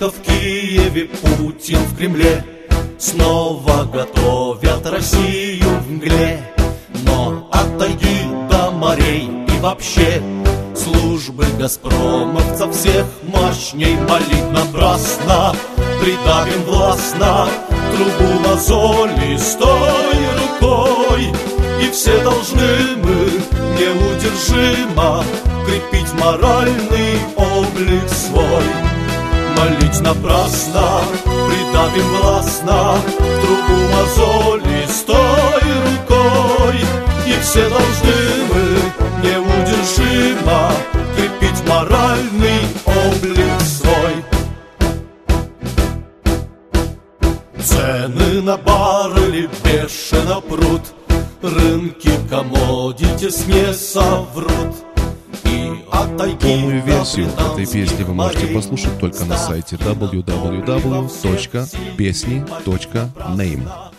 Лукашенко в Киеве, Путин в Кремле снова готовят Россию в мгле. Но от тайги до морей и вообще службы газпромовцев всех мощней молить напрасно. Придавим властно трубу мозолистой рукой, и все должны мы неудержимо крепить моральный облик свой. Молить напрасно, придавим властно трубу мозолистой рукой, и все должны мы неудержимо крепить моральный облик свой. Цены на баррели бешено прут, рынки коммодитис не соврут. Полную версию этой песни вы можете послушать только на сайте www.pesni.name.